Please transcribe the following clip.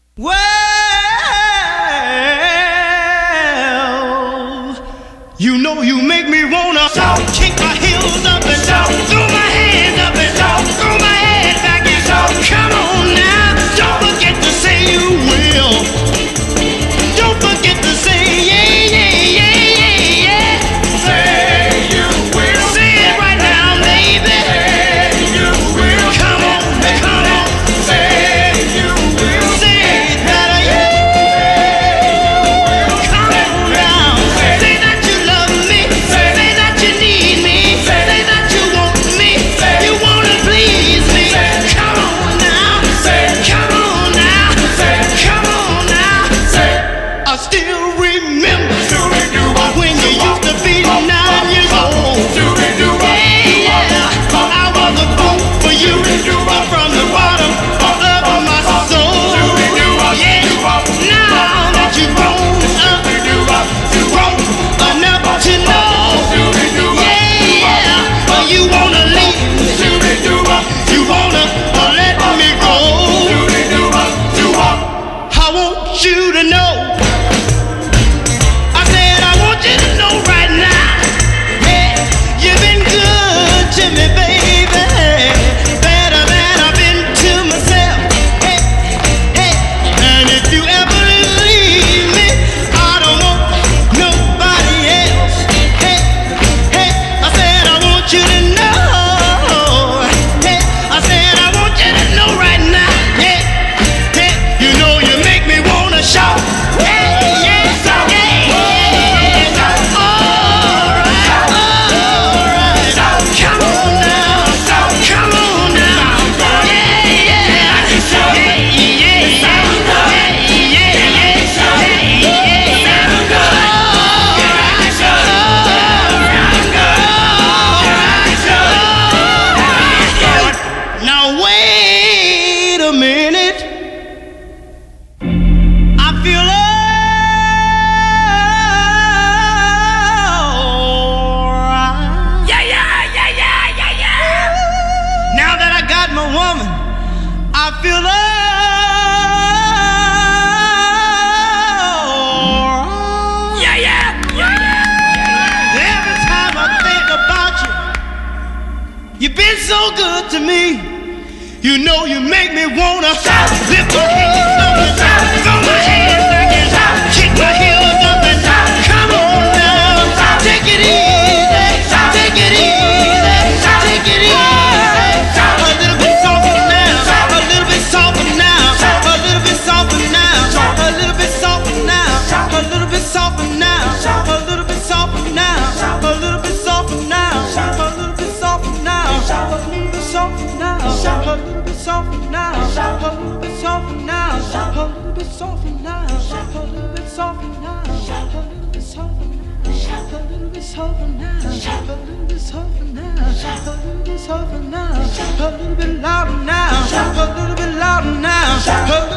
Well, you know you make me wanna kick my heels up and throw my hands up and throw my head back and come on now. Don't forget to say you will. Don't forget to say yeah, yeah, yeah, yeah, yeah. Say you will. Say it right now, baby. Say you will. Come on, come on. Say you will. Say it better, yeah. Come on now. Say that you love me. Say that you need me. Say that you want me. You wanna please me. Come on now. Come on now. Come on now. I still remember when you used to be 9 years old. Yeah, I was a fool for you from the bottom of my soul. Yeah, now that you've grown up, grown enough to know. Yeah, you wanna leave. You wanna let me go. I want you to know. I said I want you to know right now. Yeah, you've been good to me, baby. Better than I've been to myself. Hey, hey, and if you ever leave me, I don't want nobody else. Hey, hey, I said I want you to know. Hey, I said I want you to know right now. Yeah, hey, you know you make me wanna shout. Hey, yeah, yeah, yeah. All right. Come on now. Come on now. Yeah, yeah. Now wait a minute. I feel alright. Now that I got my woman, I feel alright. Every time I think about you, you've been so good to me. You know you make me wanna lift my hands up and throw my hands back and kick my heels up and come on now. Take it easy, take it easy, take it easy. A little bit softer now, a little bit softer now, a little bit softer now, a little bit softer now, a little bit softer now, a little bit softer now, a little bit softer now, a little bit softer now, a little bit softer now, a little bit softer now, a little bit softer now, a little bit softer now, a little bit softer now, a little bit softer now, a little bit softer now, a little bit softer now, a little bit softer now, a little bit louder now, a little bit louder now.